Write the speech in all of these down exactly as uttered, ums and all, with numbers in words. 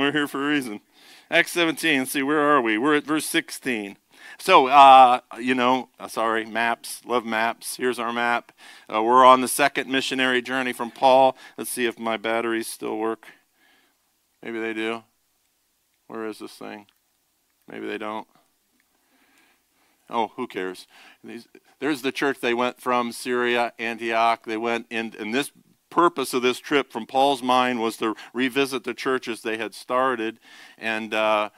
we're here for a reason. Acts seventeen, let's see, where are we? We're at verse sixteen. So, uh, you know, uh, sorry, maps, love maps. Here's our map. Uh, we're on the second missionary journey from Paul. Let's see if my batteries still work. Maybe they do. Where is this thing? Maybe they don't. Oh, who cares? These, there's the church they went from, Syria, Antioch. They went in, and this purpose of this trip from Paul's mind was to revisit the churches they had started and uh,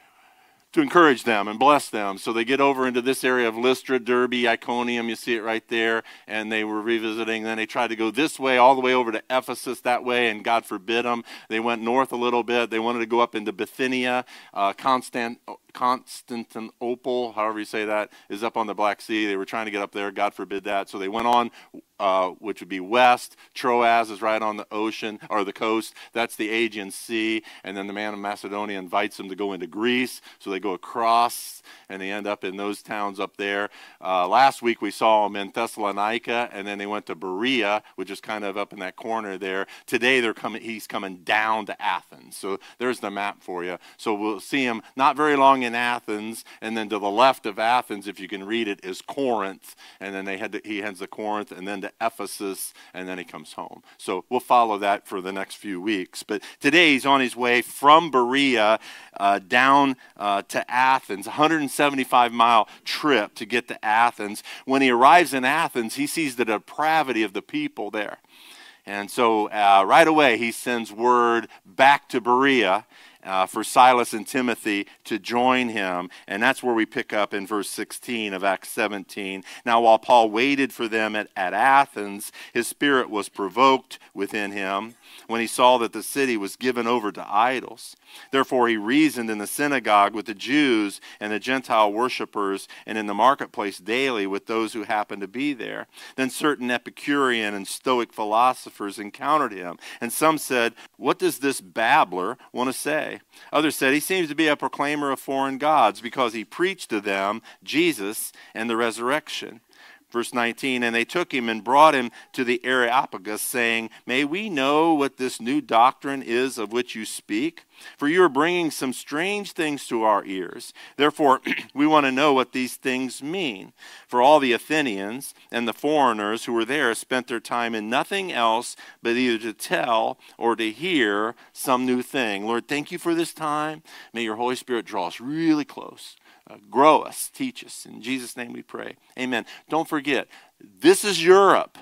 to encourage them and bless them. So they get over into this area of Lystra, Derbe, Iconium. You see it right there. And they were revisiting. Then they tried to go this way, all the way over to Ephesus that way, and God forbid them. They went north a little bit. They wanted to go up into Bithynia. Uh, Constant, Constantinople, however you say that, is up on the Black Sea. They were trying to get up there. God forbid that. So they went on, uh, which would be west. Troas is right on the ocean, or the coast. That's the Aegean Sea. And then the man of Macedonia invites them to go into Greece. So they go across, and they end up in those towns up there. Uh, last week we saw them in Thessalonica, and then they went to Berea, which is kind of up in that corner there. Today they're coming. He's coming down to Athens. So there's the map for you. So we'll see him not very long in Athens, and then to the left of Athens, if you can read it, is Corinth, and then they had to, he heads to Corinth, and then to Ephesus, and then he comes home. So we'll follow that for the next few weeks. But today he's on his way from Berea uh, down uh, to Athens, one hundred seventy-five mile trip to get to Athens. When he arrives in Athens, he sees the depravity of the people there. And so uh, right away he sends word back to Berea Uh, for Silas and Timothy to join him. And that's where we pick up in verse sixteen of Acts seventeen. Now while Paul waited for them at, at Athens, his spirit was provoked within him when he saw that the city was given over to idols. Therefore he reasoned in the synagogue with the Jews and the Gentile worshippers, and in the marketplace daily with those who happened to be there. Then certain Epicurean and Stoic philosophers encountered him, and some said, "What does this babbler want to say?" Others said, "He seems to be a proclaimer of foreign gods, because he preached to them Jesus and the resurrection." Verse nineteen, and they took him and brought him to the Areopagus, saying, "May we know what this new doctrine is of which you speak? For you are bringing some strange things to our ears. Therefore, we want to know what these things mean." For all the Athenians and the foreigners who were there spent their time in nothing else but either to tell or to hear some new thing. Lord, thank you for this time. May your Holy Spirit draw us really close. Uh, grow us, teach us. In Jesus' name we pray. Amen. Don't forget, this is Europe.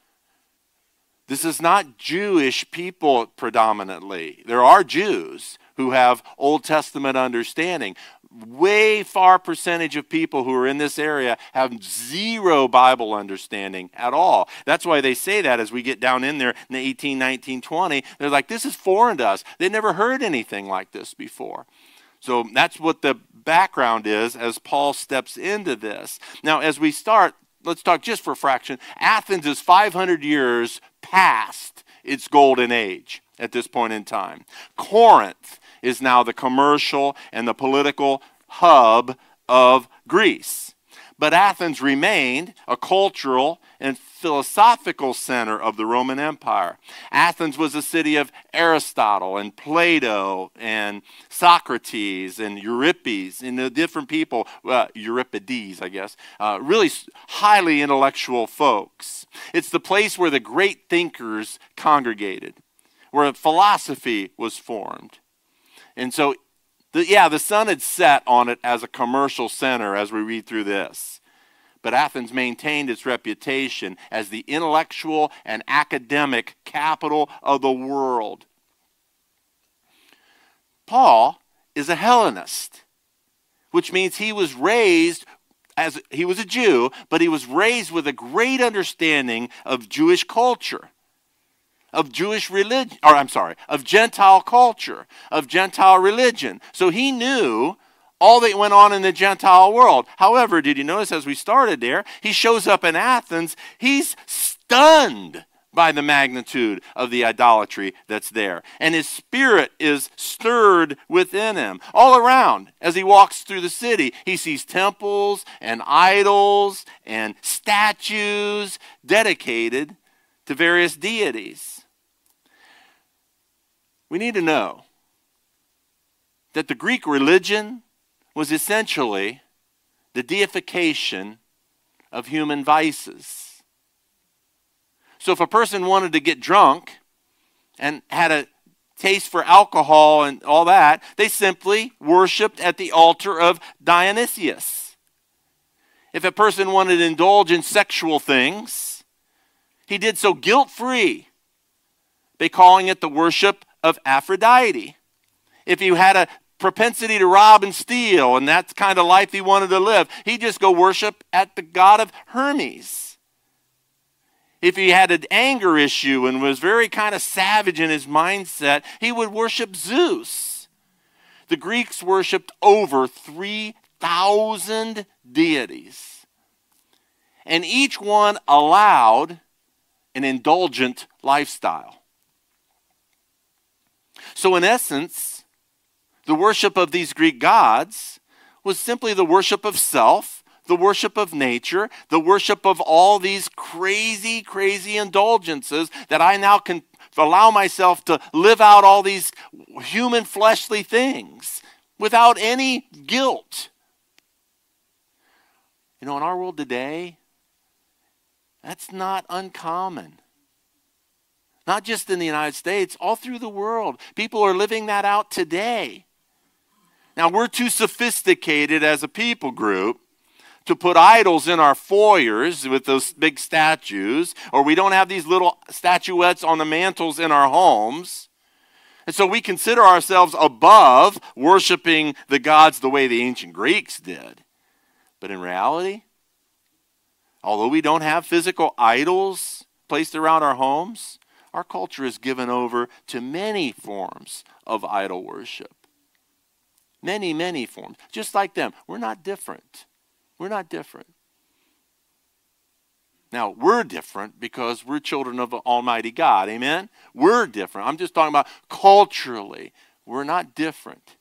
This is not Jewish people predominantly. There are Jews who have Old Testament understanding. Way far percentage of people who are in this area have zero Bible understanding at all. That's why they say that as we get down in there in the eighteen, nineteen, twenty. They're like, this is foreign to us. They never heard anything like this before. So that's what the background is as Paul steps into this. Now, as we start, let's talk just for a fraction. Athens is five hundred years past its golden age at this point in time. Corinth is now the commercial and the political hub of Greece. But Athens remained a cultural and philosophical center of the Roman Empire. Athens was a city of Aristotle and Plato and Socrates and Euripides and the different people, uh, Euripides, I guess, uh, really highly intellectual folks. It's the place where the great thinkers congregated, where philosophy was formed. And so The, yeah, the sun had set on it as a commercial center as we read through this. But Athens maintained its reputation as the intellectual and academic capital of the world. Paul is a Hellenist, which means he was raised as, he was a Jew, but he was raised with a great understanding of Jewish culture. Of Jewish religion, or I'm sorry, of Gentile culture, of Gentile religion. So he knew all that went on in the Gentile world. However, did you notice as we started there, he shows up in Athens, he's stunned by the magnitude of the idolatry that's there. And his spirit is stirred within him. All around, as he walks through the city, he sees temples and idols and statues dedicated to various deities. We need to know that the Greek religion was essentially the deification of human vices. So if a person wanted to get drunk and had a taste for alcohol and all that, they simply worshiped at the altar of Dionysius. If a person wanted to indulge in sexual things, he did so guilt-free by calling it the worship of Aphrodite. If he had a propensity to rob and steal, and that's the kind of life he wanted to live, he'd just go worship at the god of Hermes. If he had an anger issue and was very kind of savage in his mindset, he would worship Zeus. The Greeks worshipped over three thousand deities, and each one allowed an indulgent lifestyle. So in essence, the worship of these Greek gods was simply the worship of self, the worship of nature, the worship of all these crazy, crazy indulgences that I now can allow myself to live out all these human fleshly things without any guilt. You know, in our world today, that's not uncommon. Not just in the United States, all through the world. People are living that out today. Now, we're too sophisticated as a people group to put idols in our foyers with those big statues, or we don't have these little statuettes on the mantles in our homes. And so we consider ourselves above worshiping the gods the way the ancient Greeks did. But in reality, although we don't have physical idols placed around our homes, our culture is given over to many forms of idol worship. Many, many forms. Just like them. We're not different. We're not different. Now, we're different because we're children of Almighty God. Amen? We're different. I'm just talking about culturally. We're not different.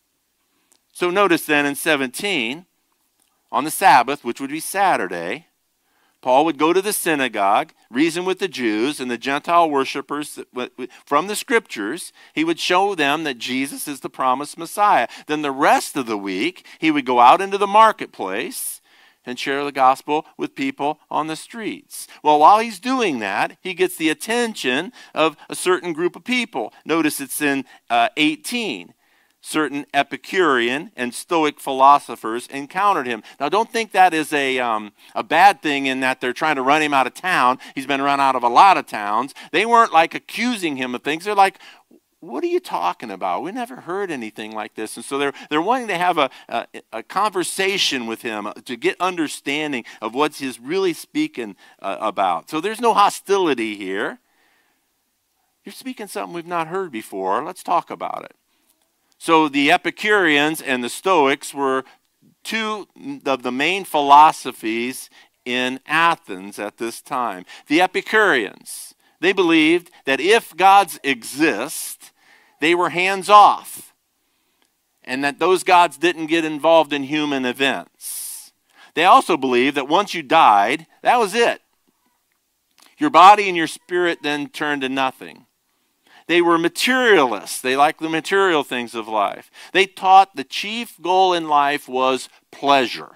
So notice then in seventeen, on the Sabbath, which would be Saturday, Paul would go to the synagogue, reason with the Jews and the Gentile worshipers from the Scriptures. He would show them that Jesus is the promised Messiah. Then the rest of the week, he would go out into the marketplace and share the gospel with people on the streets. Well, while he's doing that, he gets the attention of a certain group of people. Notice it's in uh, eighteen. Certain Epicurean and Stoic philosophers encountered him. Now, don't think that is a, um, a bad thing in that they're trying to run him out of town. He's been run out of a lot of towns. They weren't like accusing him of things. They're like, what are you talking about? We never heard anything like this. And so they're, they're wanting to have a, a, a conversation with him to get understanding of what he's really speaking uh, about. So there's no hostility here. You're speaking something we've not heard before. Let's talk about it. So the Epicureans and the Stoics were two of the main philosophies in Athens at this time. The Epicureans, they believed that if gods exist, they were hands-off, and that those gods didn't get involved in human events. They also believed that once you died, that was it. Your body and your spirit then turned to nothing. They were materialists. They liked the material things of life. They taught the chief goal in life was pleasure.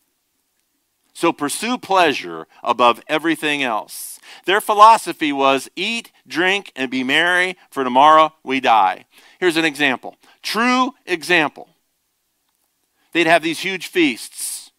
So pursue pleasure above everything else. Their philosophy was eat, drink, and be merry, for tomorrow we die. Here's an example. True example. They'd have these huge feasts.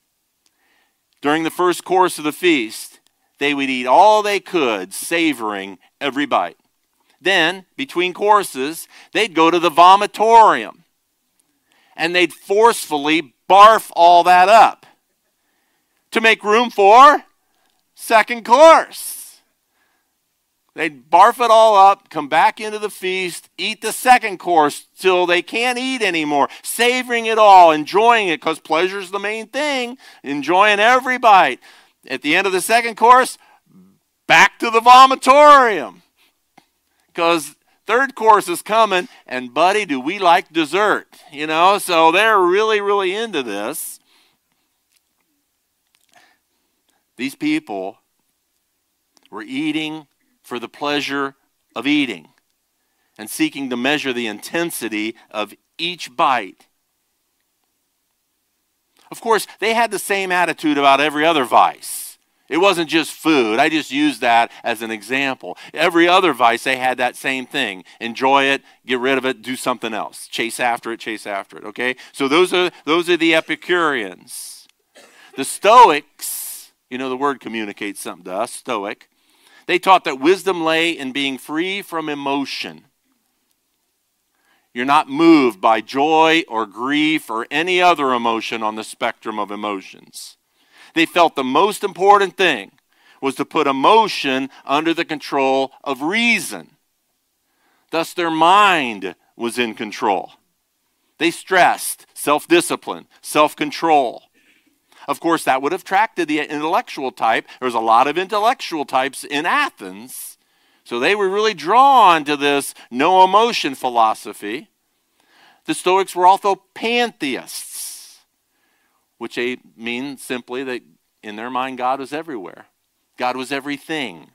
During the first course of the feast, they would eat all they could, savoring every bite. Then, between courses, they'd go to the vomitorium, and they'd forcefully barf all that up to make room for second course. They'd barf it all up, come back into the feast, eat the second course till they can't eat anymore, savoring it all, enjoying it, because pleasure's the main thing, enjoying every bite. At the end of the second course, back to the vomitorium. Because third course is coming, and buddy, do we like dessert, you know? So they're really, really into this. These people were eating for the pleasure of eating. and seeking to measure the intensity of each bite. Of course, they had the same attitude about every other vice. It wasn't just food. I just used that as an example. Every other vice, they had that same thing. Enjoy it, get rid of it, do something else. Chase after it, chase after it, okay? So those are, those are the Epicureans. The Stoics, you know the word communicates something to us, Stoic. They taught that wisdom lay in being free from emotion. You're not moved by joy or grief or any other emotion on the spectrum of emotions. They felt the most important thing was to put emotion under the control of reason. Thus, their mind was in control. They stressed self-discipline, self-control. Of course, that would have attracted the intellectual type. There was a lot of intellectual types in Athens. So they were really drawn to this no emotion philosophy. The Stoics were also pantheists, which they mean simply that in their mind God was everywhere. God was everything.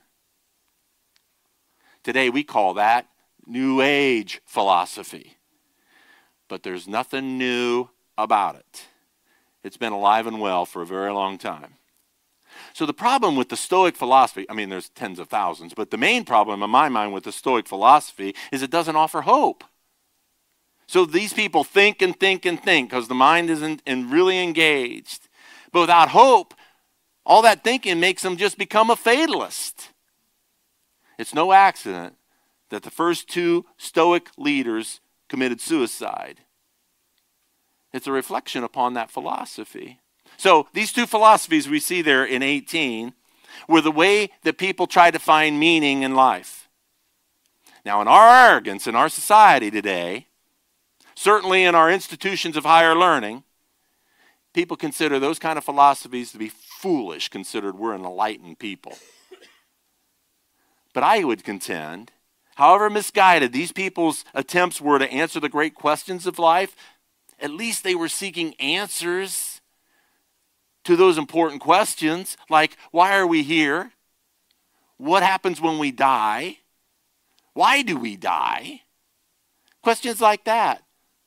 Today we call that New Age philosophy. But there's nothing new about it. It's been alive and well for a very long time. So the problem with the Stoic philosophy, I mean there's tens of thousands, but the main problem in my mind with the Stoic philosophy is it doesn't offer hope. So these people think and think and think because the mind isn't and really engaged. But without hope, all that thinking makes them just become a fatalist. It's no accident that the first two Stoic leaders committed suicide. It's a reflection upon that philosophy. So these two philosophies we see there in eighteen were the way that people try to find meaning in life. Now in our arrogance, in our society today, certainly in our institutions of higher learning, people consider those kind of philosophies to be foolish, considered we're an enlightened people. But I would contend, however misguided these people's attempts were to answer the great questions of life, at least they were seeking answers to those important questions, like why are we here? What happens when we die? Why do we die? Questions like that.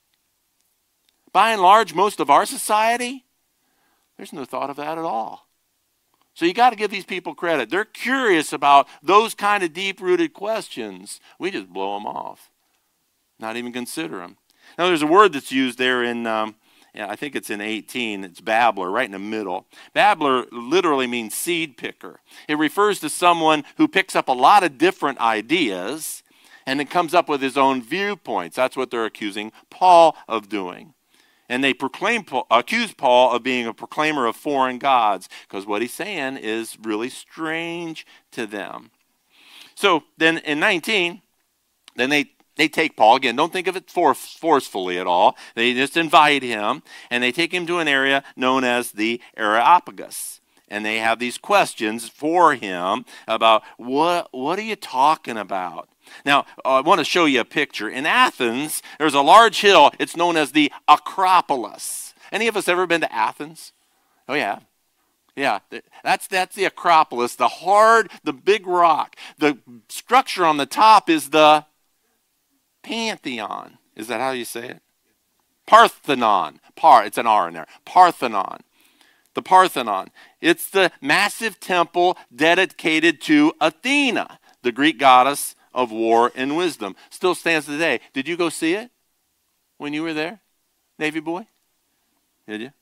By and large, most of our society, there's no thought of that at all. So you got to give these people credit. They're curious about those kind of deep-rooted questions. We just blow them off, not even consider them. Now, there's a word that's used there in, um, yeah, I think it's in eighteen. It's babbler, right in the middle. Babbler literally means seed picker. It refers to someone who picks up a lot of different ideas and then comes up with his own viewpoints. That's what they're accusing Paul of doing. And they proclaim, accuse Paul of being a proclaimer of foreign gods because what he's saying is really strange to them. So then in nineteen, then they, they take Paul. Again, don't think of it for, forcefully at all. They just invite him, and they take him to an area known as the Areopagus. And they have these questions for him about, what, what are you talking about? Now, uh, I want to show you a picture. In Athens, there's a large hill. It's known as the Acropolis. Any of us ever been to Athens? Oh, yeah. Yeah, that's, that's the Acropolis, the hard, the big rock. The structure on the top is the Pantheon. Is that how you say it? Parthenon. Par, it's an R in there. Parthenon. The Parthenon. It's the massive temple dedicated to Athena, the Greek goddess of war and wisdom. Still stands today. Did you go see it when you were there, Navy boy? Did you?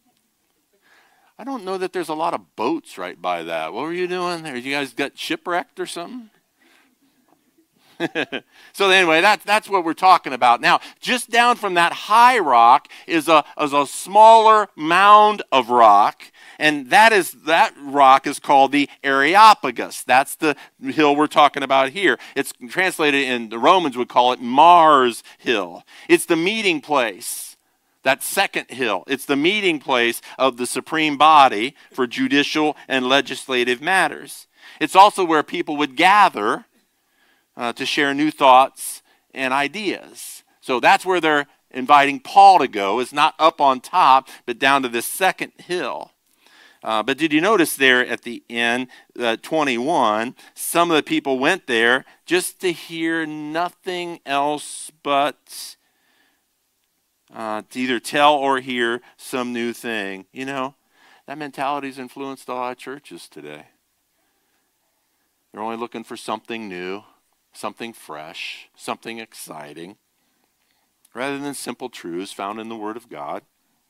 I don't know that there's a lot of boats right by that. What were you doing there? You guys got shipwrecked or something? So anyway, that, that's what we're talking about. Now, just down from that high rock is a, is a smaller mound of rock, and that is that rock is called the Areopagus. That's the hill we're talking about here. It's translated in, the Romans would call it Mars Hill. It's the meeting place. That second hill. It's the meeting place of the supreme body for judicial and legislative matters. It's also where people would gather Uh, to share new thoughts and ideas. So that's where they're inviting Paul to go. It's not up on top, but down to this second hill. Uh, but did you notice there at the end, uh, twenty-one, some of the people went there just to hear nothing else but uh, to either tell or hear some new thing. You know, that mentality's influenced a lot of churches today. They're only looking for something new, something fresh, something exciting, rather than simple truths found in the Word of God.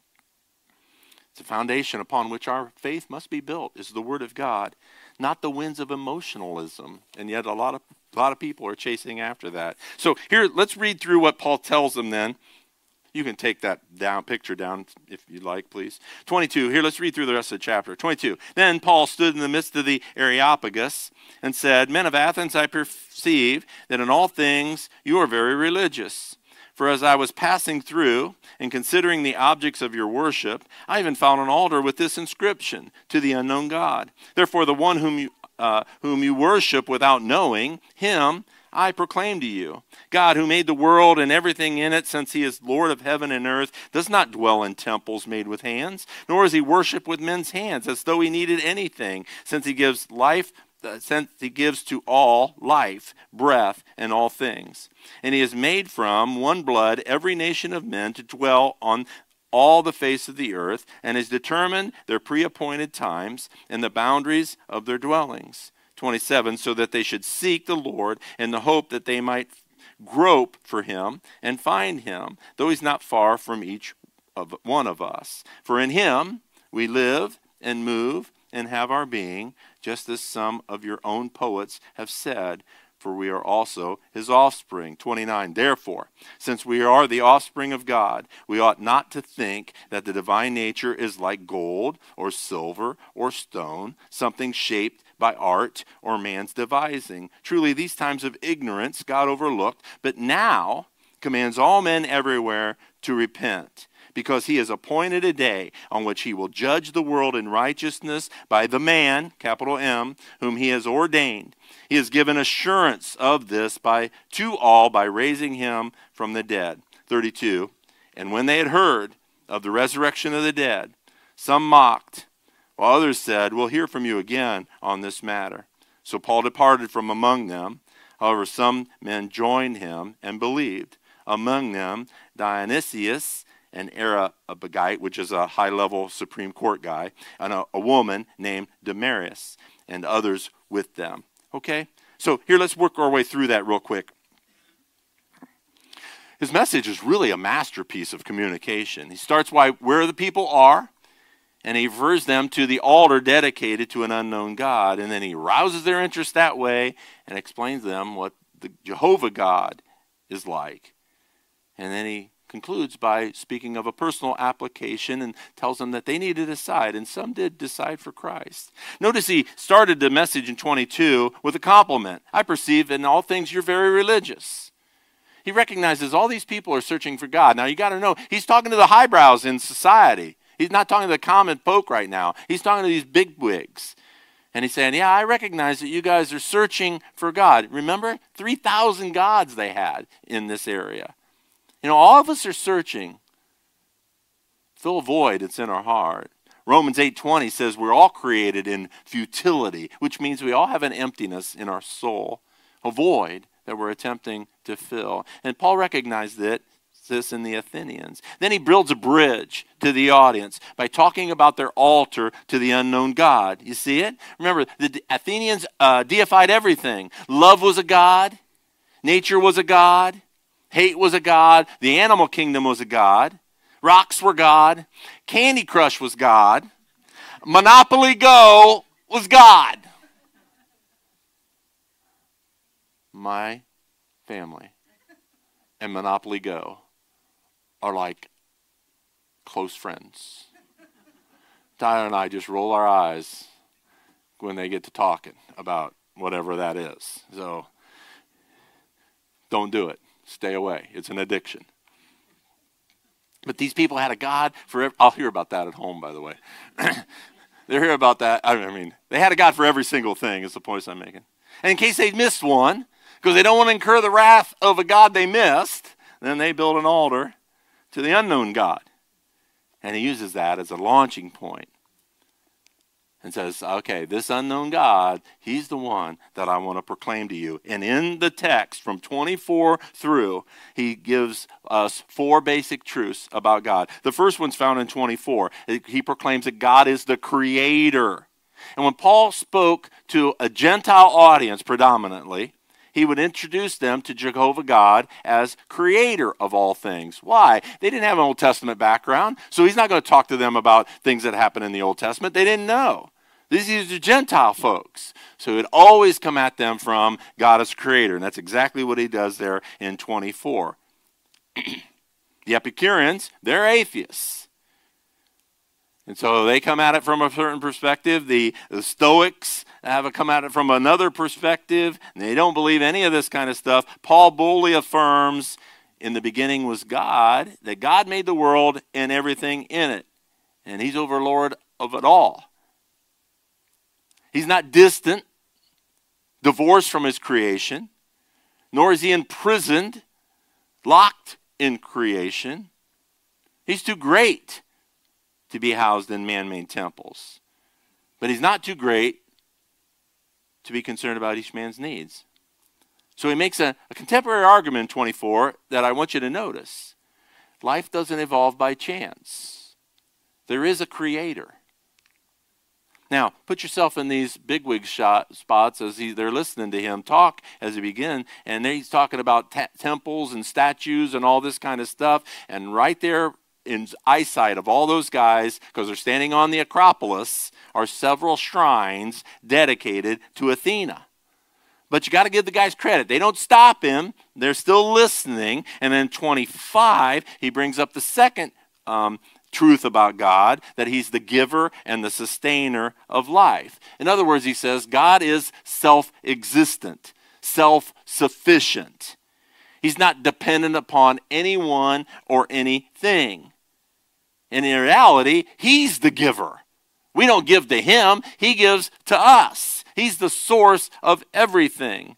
The foundation upon which our faith must be built is the Word of God, not the winds of emotionalism. And yet a lot of a lot of people are chasing after that. So here, let's read through what Paul tells them then. You can take that down picture down if you'd like, please. twenty-two, here, let's read through the rest of the chapter. twenty-two, then Paul stood in the midst of the Areopagus and said, Men of Athens, I perceive that in all things you are very religious. For as I was passing through and considering the objects of your worship, I even found an altar with this inscription, to the unknown God. Therefore the one whom you, uh, whom you worship without knowing, him I proclaim to you. God, who made the world and everything in it, since he is Lord of heaven and earth, does not dwell in temples made with hands, nor is he worshipped with men's hands, as though he needed anything, since he gives life Uh, since he gives to all life, breath, and all things. And he has made from one blood every nation of men to dwell on all the face of the earth, and has determined their pre-appointed times and the boundaries of their dwellings. twenty-seven, so that they should seek the Lord in the hope that they might grope for him and find him, though he's not far from each of one of us. For in him we live and move and have our being, just as some of your own poets have said, for we are also his offspring. twenty-nine, therefore, since we are the offspring of God, we ought not to think that the divine nature is like gold or silver or stone, something shaped by art or man's devising. Truly, these times of ignorance God overlooked, but now commands all men everywhere to repent, because he has appointed a day on which he will judge the world in righteousness by the man, capital M, whom he has ordained. He has given assurance of this by to all by raising him from the dead. thirty-two, and when they had heard of the resurrection of the dead, some mocked, while others said, we'll hear from you again on this matter. So Paul departed from among them. However, some men joined him and believed. Among them, Dionysius, an Areopagite, which is a high-level Supreme Court guy, and a, a woman named Damaris, and others with them. Okay? So here, let's work our way through that real quick. His message is really a masterpiece of communication. He starts by where the people are, and he refers them to the altar dedicated to an unknown God, and then he rouses their interest that way and explains to them what the Jehovah God is like. And then he concludes by speaking of a personal application and tells them that they need to decide, and some did decide for Christ. Notice he started the message in twenty-two with a compliment. I perceive in all things you're very religious. He recognizes all these people are searching for God. Now you got to know, he's talking to the highbrows in society. He's not talking to the common folk right now. He's talking to these bigwigs. And he's saying, yeah, I recognize that you guys are searching for God. Remember, three thousand gods they had in this area. You know, all of us are searching. Fill a void that's in our heart. Romans eight twenty says we're all created in futility, which means we all have an emptiness in our soul, a void that we're attempting to fill. And Paul recognized it, this in the Athenians. Then he builds a bridge to the audience by talking about their altar to the unknown God. You see it? Remember, the Athenians uh, deified everything. Love was a god. Nature was a god. Hate was a god. The animal kingdom was a god. Rocks were God. Candy Crush was God. Monopoly Go was God. My family and Monopoly Go are like close friends. Tyler and I just roll our eyes when they get to talking about whatever that is. So don't do it. Stay away. It's an addiction. But these people had a God for every, I'll hear about that at home, by the way. They'll hear about that. I mean, they had a God for every single thing is the point I'm making. And in case they missed one, because they don't want to incur the wrath of a God they missed, then they build an altar to the unknown God. And he uses that as a launching point. and says, okay, this unknown God, he's the one that I want to proclaim to you. And in the text from twenty-four through, he gives us four basic truths about God. The first one's found in twenty-four. He proclaims that God is the creator. And when Paul spoke to a Gentile audience predominantly, he would introduce them to Jehovah God as creator of all things. Why? They didn't have an Old Testament background, so he's not going to talk to them about things that happened in the Old Testament. They didn't know. These are Gentile folks. So it would always come at them from God as creator, and that's exactly what he does there in twenty-four. The Epicureans, they're atheists. And so they come at it from a certain perspective. The, the Stoics have a come at it from another perspective. And they don't believe any of this kind of stuff. Paul boldly affirms, in the beginning was God, that God made the world and everything in it. And he's overlord of it all. He's not distant, divorced from his creation, nor is he imprisoned, locked in creation. He's too great to be housed in man-made temples. But he's not too great to be concerned about each man's needs. So he makes a, a contemporary argument in twenty-four that I want you to notice. Life doesn't evolve by chance. There is a creator. Now, put yourself in these bigwig shot spots as he, they're listening to him talk as he begins, and he's talking about t- temples and statues and all this kind of stuff, and right there in eyesight of all those guys, because they're standing on the Acropolis, are several shrines dedicated to Athena. But you got to give the guys credit. They don't stop him. They're still listening. And then twenty-five, he brings up the second um, truth about God, that he's the giver and the sustainer of life. In other words, he says God is self-existent, self-sufficient. He's not dependent upon anyone or anything. And in reality, he's the giver. We don't give to him. He gives to us. He's the source of everything.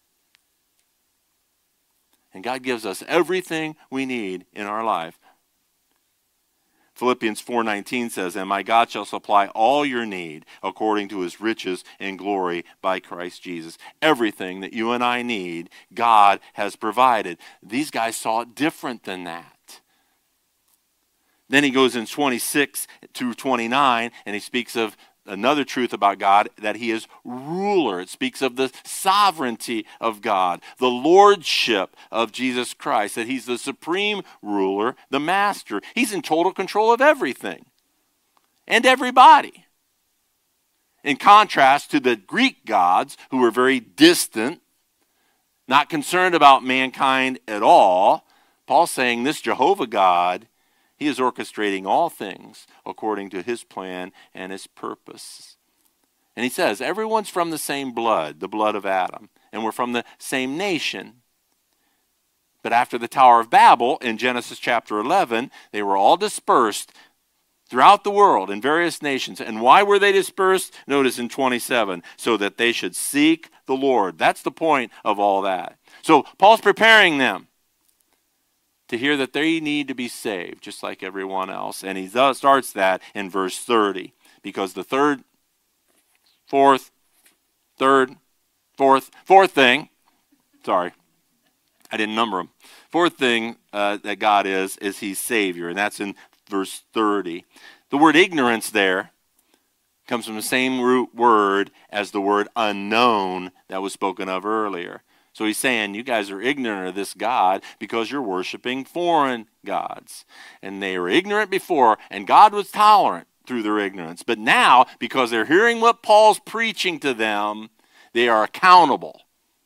And God gives us everything we need in our life. Philippians four nineteen says, and my God shall supply all your need according to his riches and glory by Christ Jesus. Everything that you and I need, God has provided. These guys saw it different than that. Then he goes in twenty-six through twenty-nine, and he speaks of another truth about God, that he is ruler. It speaks of the sovereignty of God, the lordship of Jesus Christ, that he's the supreme ruler, the master. He's in total control of everything and everybody. In contrast to the Greek gods, who were very distant, not concerned about mankind at all, Paul's saying this Jehovah God, he is orchestrating all things according to his plan and his purpose. And he says, everyone's from the same blood, the blood of Adam, and we're from the same nation. But after the Tower of Babel, in Genesis chapter eleven, they were all dispersed throughout the world in various nations. And why were they dispersed? Notice in twenty-seven, so that they should seek the Lord. That's the point of all that. So Paul's preparing them to hear that they need to be saved, just like everyone else. And he thus starts that in verse thirty. Because the third, fourth, third, fourth, fourth thing, sorry, I didn't number them. Fourth thing uh, that God is, is he's Savior. And that's in verse thirty. The word ignorance there comes from the same root word as the word unknown that was spoken of earlier. So he's saying, you guys are ignorant of this God because you're worshiping foreign gods. And they were ignorant before, and God was tolerant through their ignorance. But now, because they're hearing what Paul's preaching to them, they are accountable.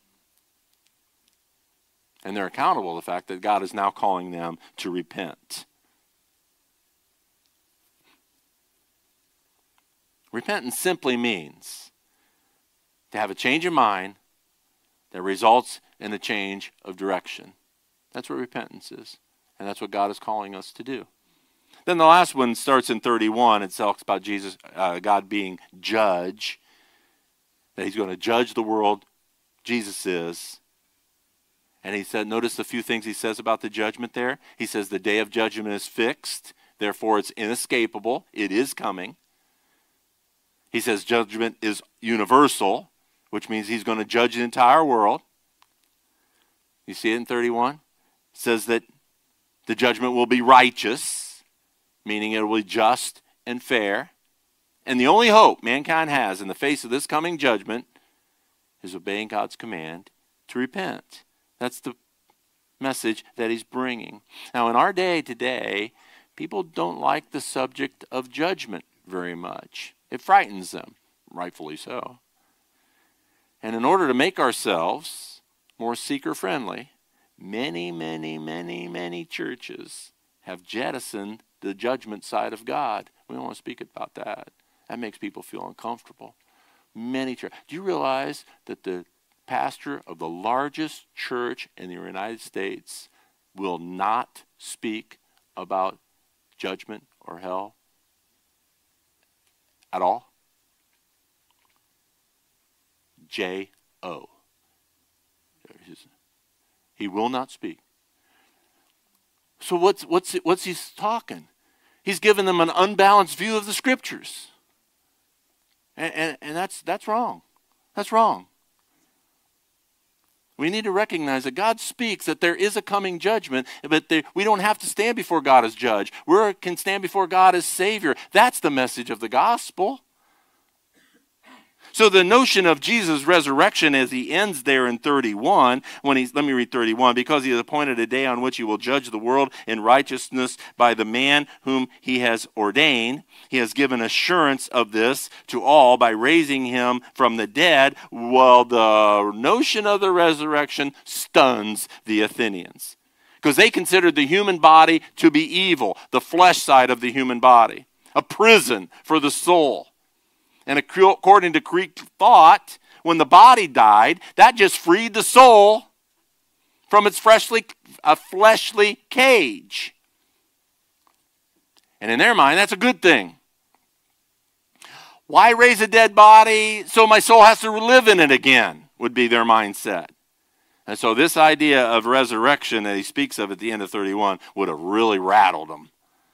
And they're accountable to the fact that God is now calling them to repent. Repentance simply means to have a change of mind that results in a change of direction. That's what repentance is. And that's what God is calling us to do. Then the last one starts in thirty-one. It talks about Jesus, uh, God being judge. That he's going to judge the world. Jesus is. And he said, notice a few things he says about the judgment there. He says the day of judgment is fixed. Therefore it's inescapable. It is coming. He says judgment is universal, which means he's going to judge the entire world. You see it in thirty-one? It says that the judgment will be righteous, meaning it will be just and fair. And the only hope mankind has in the face of this coming judgment is obeying God's command to repent. That's the message that he's bringing. Now, in our day today, people don't like the subject of judgment very much. It frightens them, rightfully so. And in order to make ourselves more seeker-friendly, many, many, many, many churches have jettisoned the judgment side of God. We don't want to speak about that. That makes people feel uncomfortable. Many churches. Do you realize that the pastor of the largest church in the United States will not speak about judgment or hell at all? J O He will not speak. So what's what's what's he talking? He's given them an unbalanced view of the scriptures. And, and, and that's that's wrong. That's wrong. We need to recognize that God speaks, that there is a coming judgment, but there, we don't have to stand before God as judge. We can stand before God as Savior. That's the message of the gospel. So the notion of Jesus' resurrection as he ends there in thirty-one, when he's, let me read thirty-one, because he has appointed a day on which he will judge the world in righteousness by the man whom he has ordained. He has given assurance of this to all by raising him from the dead. Well, the notion of the resurrection stuns the Athenians, because they considered the human body to be evil, the flesh side of the human body, a prison for the soul. And according to Greek thought, when the body died, that just freed the soul from its fleshly, a fleshly cage. And in their mind, that's a good thing. Why raise a dead body so my soul has to live in it again, would be their mindset. And so this idea of resurrection that he speaks of at the end of thirty-one would have really rattled them.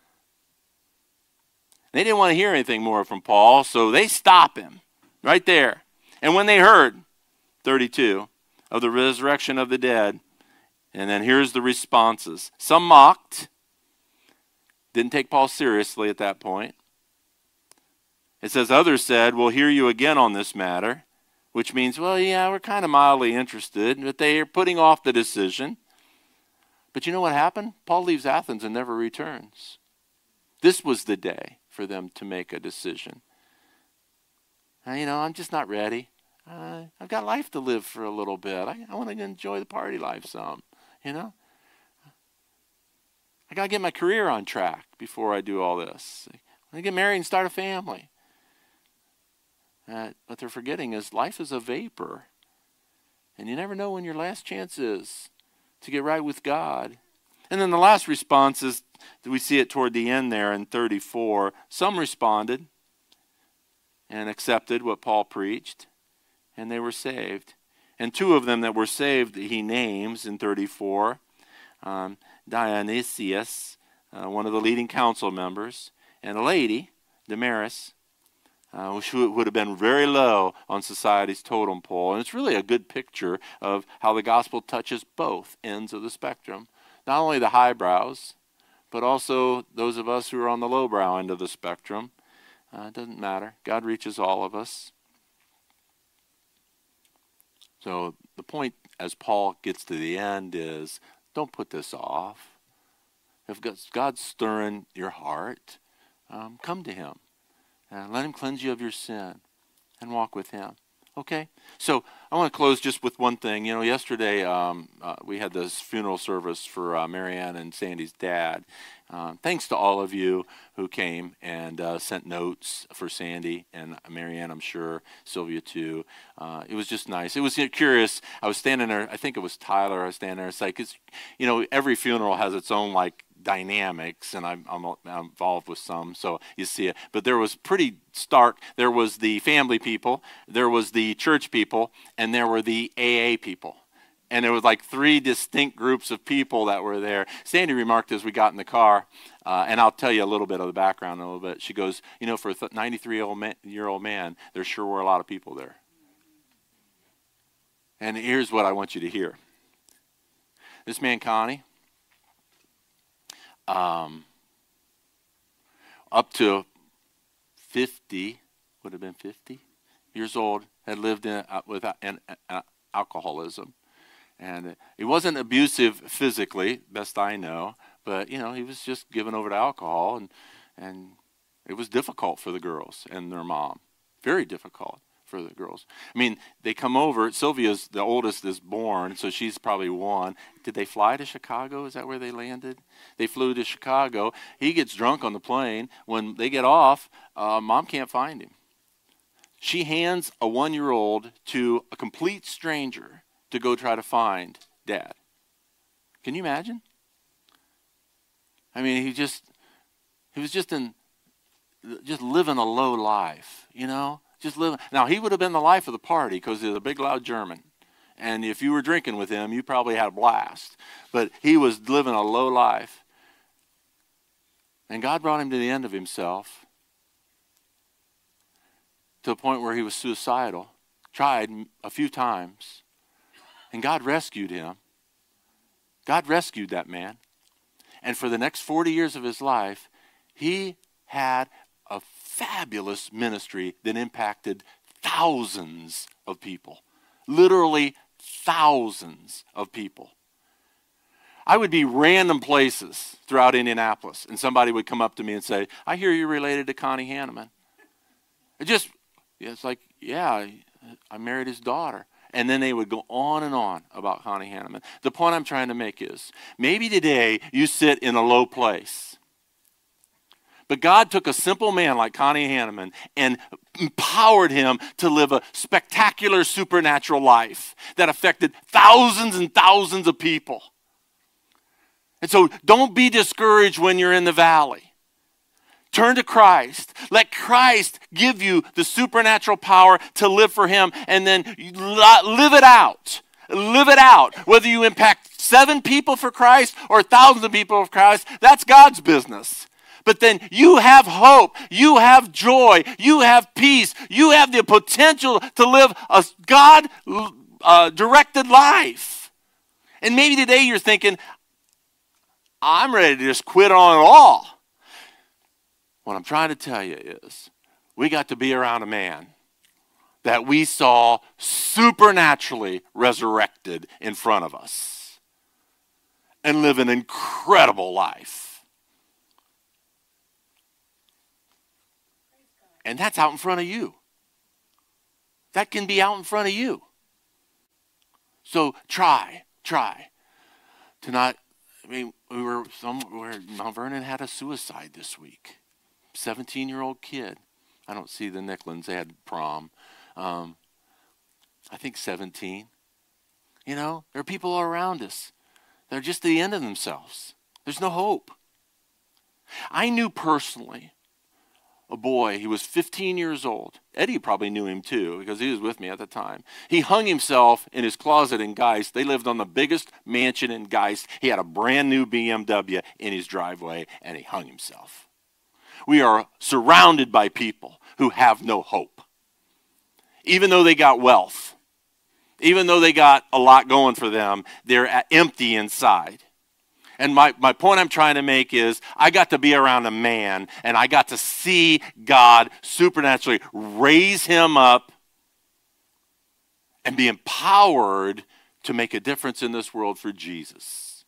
They didn't want to hear anything more from Paul, so they stop him right there. And when they heard, thirty-two, of the resurrection of the dead, and then here's the responses. Some mocked, didn't take Paul seriously at that point. It says others said, we'll hear you again on this matter, which means, well, yeah, we're kind of mildly interested, but they are putting off the decision. But you know what happened? Paul leaves Athens and never returns. This was the day for them to make a decision. Uh, you know, I'm just not ready. Uh, I've got life to live for a little bit. I, I want to enjoy the party life some, you know. I got to get my career on track before I do all this. I want to get married and start a family. Uh, what they're forgetting is life is a vapor. And you never know when your last chance is to get right with God. And then the last response is, we see it toward the end there in thirty-four. Some responded and accepted what Paul preached, and they were saved. And two of them that were saved he names in thirty-four. Um, Dionysius, uh, one of the leading council members, and a lady, Damaris, uh, which would have been very low on society's totem pole. And it's really a good picture of how the gospel touches both ends of the spectrum. Not only the highbrows, but also those of us who are on the lowbrow end of the spectrum. Uh, it doesn't matter. God reaches all of us. So the point as Paul gets to the end is, don't put this off. If God's stirring your heart, um, come to him. And let him cleanse you of your sin and walk with him. Okay? So I want to close just with one thing. You know, yesterday um, uh, we had this funeral service for uh, Marianne and Sandy's dad. Um, thanks to all of you who came and uh, sent notes for Sandy and Marianne, I'm sure, Sylvia too. Uh, it was just nice. It was curious. I was standing there, I think it was Tyler, I was standing there. It's like, it's, you know, every funeral has its own, like, dynamics, and I'm, I'm, I'm involved with some, so you see it. But there was pretty stark. There was the family people, there was the church people, and there were the A A people. And there was like three distinct groups of people that were there. Sandy remarked as we got in the car, uh, and I'll tell you a little bit of the background in a little bit. She goes, you know, for a ninety-three-year-old man, there sure were a lot of people there. And here's what I want you to hear. This man, Connie, um, up to fifty, would have been fifty years old, had lived in, uh, with uh, an, uh, alcoholism. And he wasn't abusive physically, best I know, but, you know, he was just given over to alcohol, and and it was difficult for the girls and their mom. Very difficult for the girls. I mean, they come over. Sylvia's, the oldest, is born, so she's probably one. Did they fly to Chicago? Is that where they landed? They flew to Chicago. He gets drunk on the plane. When they get off, uh, mom can't find him. She hands a one-year-old to a complete stranger to go try to find dad. Can you imagine? I mean, he just, he was just in, just living a low life, you know? Just living. Now, he would have been the life of the party because he was a big, loud German. And if you were drinking with him, you probably had a blast. But he was living a low life. And God brought him to the end of himself, to the point where he was suicidal, tried a few times. And God rescued him. God rescued that man. And for the next forty years of his life, he had a fabulous ministry that impacted thousands of people. Literally thousands of people. I would be random places throughout Indianapolis, and somebody would come up to me and say, I hear you're related to Connie Hanneman. It just, it's like, yeah, I married his daughter. And then they would go on and on about Connie Hanneman. The point I'm trying to make is, maybe today you sit in a low place. But God took a simple man like Connie Hanneman and empowered him to live a spectacular supernatural life that affected thousands and thousands of people. And so don't be discouraged when you're in the valley. Turn to Christ. Let Christ give you the supernatural power to live for him, and then live it out. Live it out. Whether you impact seven people for Christ or thousands of people for Christ, that's God's business. But then you have hope. You have joy. You have peace. You have the potential to live a God-directed life. And maybe today you're thinking, I'm ready to just quit on it all. What I'm trying to tell you is, we got to be around a man that we saw supernaturally resurrected in front of us and live an incredible life. And that's out in front of you. That can be out in front of you. So try, try to not, I mean, we were somewhere, Mount Vernon had a suicide this week. seventeen-year-old kid. I don't see the Nicklins. They had prom. Um, I think seventeen. You know, there are people all around us. They're just at the end of themselves. There's no hope. I knew personally a boy. He was fifteen years old. Eddie probably knew him too because he was with me at the time. He hung himself in his closet in Geist. They lived on the biggest mansion in Geist. He had a brand new B M W in his driveway, and he hung himself. We are surrounded by people who have no hope. Even though they got wealth, even though they got a lot going for them, they're empty inside. And my, my point I'm trying to make is, I got to be around a man, and I got to see God supernaturally raise him up and be empowered to make a difference in this world for Jesus.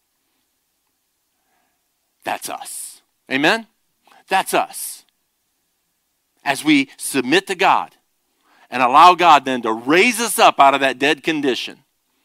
That's us. Amen? That's us. As we submit to God and allow God then to raise us up out of that dead condition.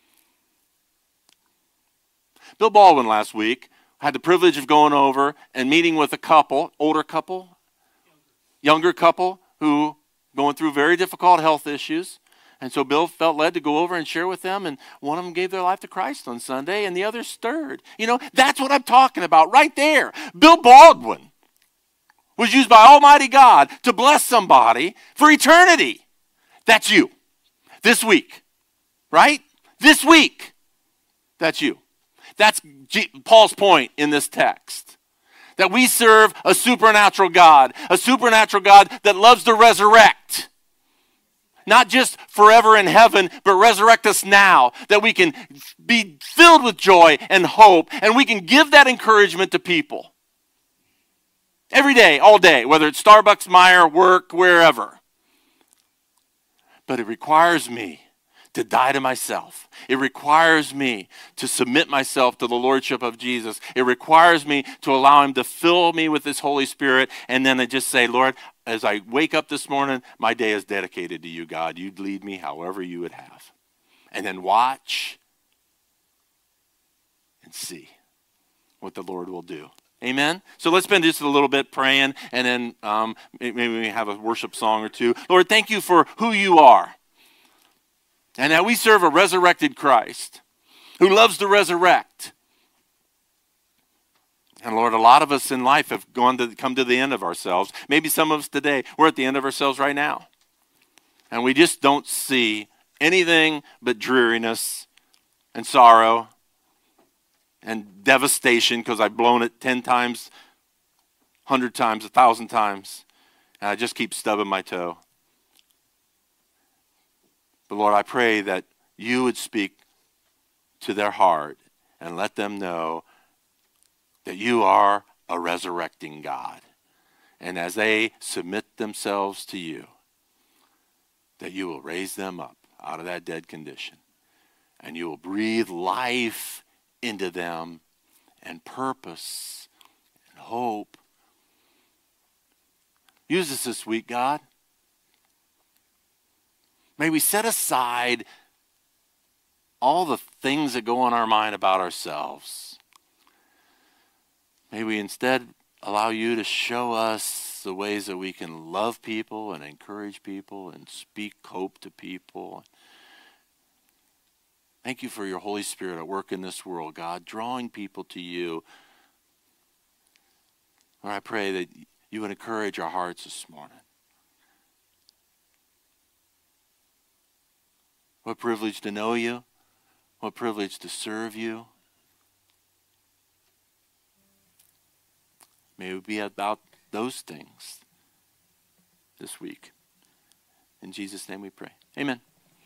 Bill Baldwin last week had the privilege of going over and meeting with a couple, older couple, younger couple, who going through very difficult health issues. And so Bill felt led to go over and share with them, and one of them gave their life to Christ on Sunday, and the other stirred. You know, that's what I'm talking about right there. Bill Baldwin was used by Almighty God to bless somebody for eternity. That's you. This week. Right? This week. That's you. That's G- Paul's point in this text. That we serve a supernatural God. A supernatural God that loves to resurrect. Not just forever in heaven, but resurrect us now. That we can be filled with joy and hope. And we can give that encouragement to people. Every day, all day. Whether it's Starbucks, Meijer, work, wherever. But it requires me to die to myself. It requires me to submit myself to the lordship of Jesus. It requires me to allow him to fill me with his Holy Spirit. And then I just say, Lord, as I wake up this morning, my day is dedicated to you, God. You'd lead me however you would have. And then watch and see what the Lord will do. Amen? So let's spend just a little bit praying, and then um, maybe we have a worship song or two. Lord, thank you for who you are. And that we serve a resurrected Christ who loves to resurrect. And Lord, a lot of us in life have gone to come to the end of ourselves. Maybe some of us today, we're at the end of ourselves right now. And we just don't see anything but dreariness and sorrow and devastation because I've blown it ten times, a hundred times, a thousand times. And I just keep stubbing my toe. But Lord, I pray that you would speak to their heart and let them know that you are a resurrecting God. And as they submit themselves to you, that you will raise them up out of that dead condition. And you will breathe life into them and purpose and hope. Use us this week, God. May we set aside all the things that go in our mind about ourselves. May we instead allow you to show us the ways that we can love people and encourage people and speak hope to people. Thank you for your Holy Spirit at work in this world, God, drawing people to you. Lord, I pray that you would encourage our hearts this morning. What privilege to know you. What privilege to serve you. May it be about those things this week. In Jesus' name we pray. Amen.